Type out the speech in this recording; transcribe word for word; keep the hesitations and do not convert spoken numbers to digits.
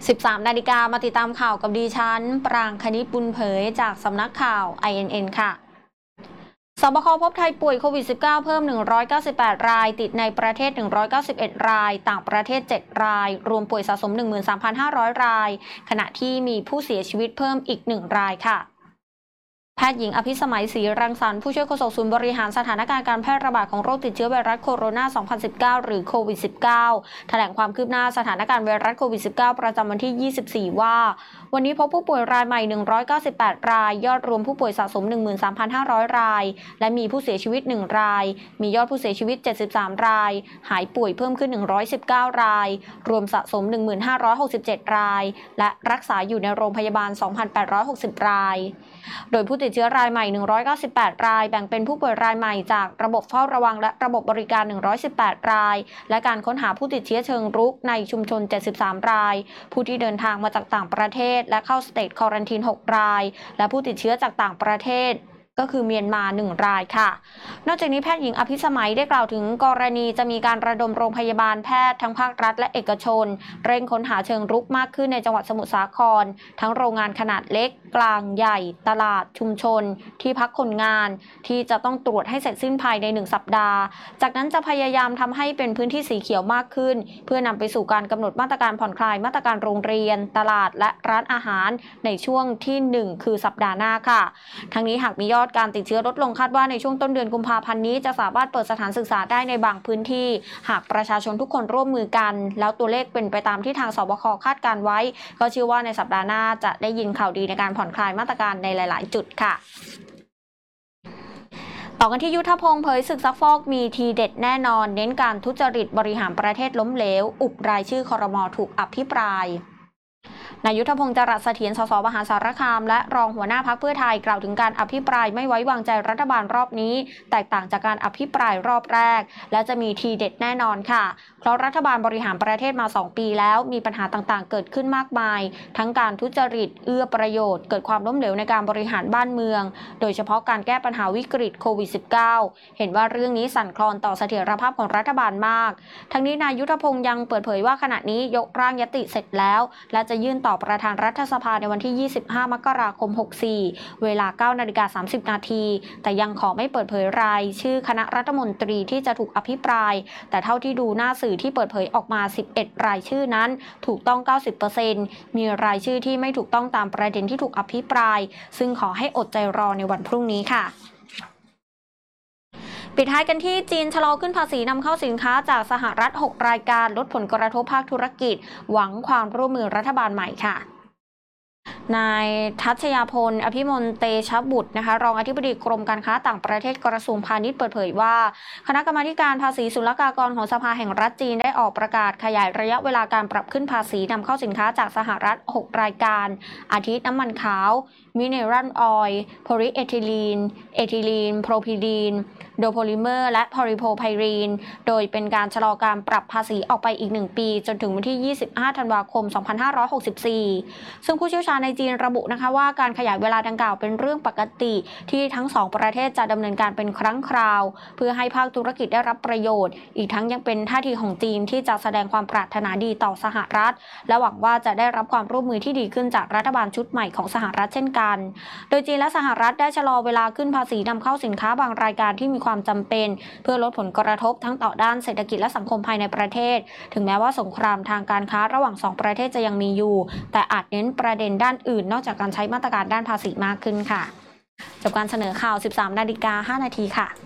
สิบสาม นาฬิกามาติดตามข่าวกับดิฉันปรางคณิตบุญเผยจากสำนักข่าว ไอ เอ็น เอ็น ค่ะสบคพบไทยป่วยโควิด สิบเก้า เพิ่ม หนึ่งร้อยเก้าสิบแปด รายติดในประเทศ หนึ่งร้อยเก้าสิบเอ็ด รายต่างประเทศ เจ็ด รายรวมป่วยสะสม หนึ่งหมื่นสามพันห้าร้อย รายขณะที่มีผู้เสียชีวิตเพิ่มอีก หนึ่ง รายค่ะแพทย์หญิงอภิสมัยศรีรังสรรค์ผู้ช่วยโฆษกศูนย์บริหารสถานการณ์การแพร่ระบาดของโรคติดเชื้อไวรัสโคโรนา สองพันสิบเก้า หรือโควิด สิบเก้า แถลงความคืบหน้าสถานการณ์ไวรัสโควิด สิบเก้า ประจำวันที่ ยี่สิบสี่ ว่าวันนี้พบผู้ป่วยรายใหม่ หนึ่งร้อยเก้าสิบแปด รายยอดรวมผู้ป่วยสะสม หนึ่งหมื่นสามพันห้าร้อย รายและมีผู้เสียชีวิต หนึ่ง รายมียอดผู้เสียชีวิต เจ็ดสิบสาม รายหายป่วยเพิ่มขึ้น หนึ่งร้อยสิบเก้า รายรวมสะสม หนึ่งพันห้าร้อยหกสิบเจ็ด รายและรักษาอยู่ในโรงพยาบาล สองพันแปดร้อยหกสิบ รายโดยผู้ติดเชื้อรายใหม่ หนึ่งร้อยเก้าสิบแปด รายแบ่งเป็นผู้ป่วยรายใหม่จากระบบเฝ้าระวังและระบบบริการ หนึ่งร้อยสิบแปด รายและการค้นหาผู้ติดเชื้อเชิงรุกในชุมชน เจ็ดสิบสาม รายผู้ที่เดินทางมาจากต่างประเทศและเข้าสเตทควอรันทีน หก รายและผู้ติดเชื้อจากต่างประเทศก็คือเมียนมาหนึ่งรายค่ะนอกจากนี้แพทย์หญิงอภิสมัยได้กล่าวถึงกรณีจะมีการระดมโรงพยาบาลแพทย์ทั้งภาครัฐและเอกชนเร่งค้นหาเชิงรุกมากขึ้นในจังหวัดสมุทรสาครทั้งโรงงานขนาดเล็กกลางใหญ่ตลาดชุมชนที่พักคนงานที่จะต้องตรวจให้เสร็จสิ้นภายในหนึ่งสัปดาห์จากนั้นจะพยายามทำให้เป็นพื้นที่สีเขียวมากขึ้นเพื่อนำไปสู่การกำหนดมาตรการผ่อนคลายมาตรการโรงเรียนตลาดและร้านอาหารในช่วงที่หนึ่งคือสัปดาห์หน้าค่ะทั้งนี้หากมียอดการติดเชื้อลดลงคาดว่าในช่วงต้นเดือนกุมภาพันธ์นี้จะสามารถเปิดสถานศึกษาได้ในบางพื้นที่หากประชาชนทุกคนร่วมมือกันแล้วตัวเลขเป็นไปตามที่ทางสบคคาดการไว้ก็เชื่อว่าในสัปดาห์หน้าจะได้ยินข่าวดีในการผ่อนคลายมาตรการในหลายๆจุดค่ะต่อกันที่ยุทธพงศ์เผยศึกซักฟอกมีทีเด็ดแน่นอนเน้นการทุจริตบริหารประเทศล้มเหลวอุบรายชื่อครม.ถูกอภิปรายนายยุทธพงศ์จรัสเสถียร สส มหาสารคามและรองหัวหน้าพรรคเพื่อไทยกล่าวถึงการอภิปรายไม่ไว้วางใจรัฐบาลรอบนี้แตกต่างจากการอภิปรายรอบแรกและจะมีทีเด็ดแน่นอนค่ะเพราะรัฐบาลบริหารประเทศมาสองปีแล้วมีปัญหาต่างๆเกิดขึ้นมากมายทั้งการทุจริตเอื้อประโยชน์เกิดความล้มเหลวในการบริหารบ้านเมืองโดยเฉพาะการแก้ปัญหาวิกฤตโควิด สิบเก้า เห็นว่าเรื่องนี้สั่นคลอนต่อเสถียรภาพของรัฐบาลมากทั้งนี้นายยุทธพงศ์ยังเปิดเผยว่าขณะนี้ยกร่างญัตติเสร็จแล้วและจะยื่นต่อประธานรัฐสภาในวันที่ ยี่สิบห้า มกราคม หกสี่ เวลา เก้านาฬิกาสามสิบ นาทีแต่ยังขอไม่เปิดเผยรายชื่อคณะรัฐมนตรีที่จะถูกอภิปรายแต่เท่าที่ดูหน้าสื่อที่เปิดเผยออกมา สิบเอ็ด รายชื่อนั้นถูกต้อง เก้าสิบเปอร์เซ็นต์ มีรายชื่อที่ไม่ถูกต้องตามประเด็นที่ถูกอภิปรายซึ่งขอให้อดใจรอในวันพรุ่งนี้ค่ะปิดท้ายกันที่จีนชะลอขึ้นภาษีนำเข้าสินค้าจากสหรัฐ หก รายการลดผลกระทบภาคธุรกิจหวังความร่วมมือรัฐบาลใหม่ค่ะนายทัชยาพลอภิมลเตชะบุตรนะคะรองอธิบดีกรมการค้าต่างประเทศกระทรวงพาณิชย์เปิดเผยว่าคณะกรรมาการภาษีศุลกากรของสภาแห่งรัฐจีนได้ออกประกาศขยายระยะเวลาการปรับขึ้นภาษีนำเข้าสินค้าจากสหรัฐหกรายการอาทิน้ำมันขาวมิเนรัลออยล์โพลีเอทิลีนเอทิลีนโพรพิลีนโดโพลิเมอร์และพอลิโพไพรีนโดยเป็นการชะลอการปรับภาษีออกไปอีกหนึ่งปีจนถึงวันที่ยี่สิบห้าธันวาคมสองพันห้าร้อยหกสิบสี่ซึ่งผู้เชี่ยวชาญในจีนระบุนะคะว่าการขยายเวลาดังกล่าวเป็นเรื่องปกติที่ทั้งสองประเทศจะดำเนินการเป็นครั้งคราวเพื่อให้ภาคธุรกิจได้รับประโยชน์อีกทั้งยังเป็นท่าทีของจีนที่จะแสดงความปรารถนาดีต่อสหรัฐและหวังว่าจะได้รับความร่วมมือที่ดีขึ้นจากรัฐบาลชุดใหม่ของสหรัฐเช่นกันโดยจีนและสหรัฐได้ชะลอเวลาขึ้นภาษีนำเข้าสินค้าบางรายการที่มีความจำเป็นเพื่อลดผลกระทบทั้งต่อด้านเศรษฐกิจและสังคมภายในประเทศถึงแม้ว่าสงครามทางการค้าระหว่างสองประเทศจะยังมีอยู่แต่อาจเน้นประเด็นด้านอื่นนอกจากการใช้มาตรการด้านภาษีมากขึ้นค่ะจบการเสนอข่าว สิบสาม นาฬิกา ห้า นาทีค่ะ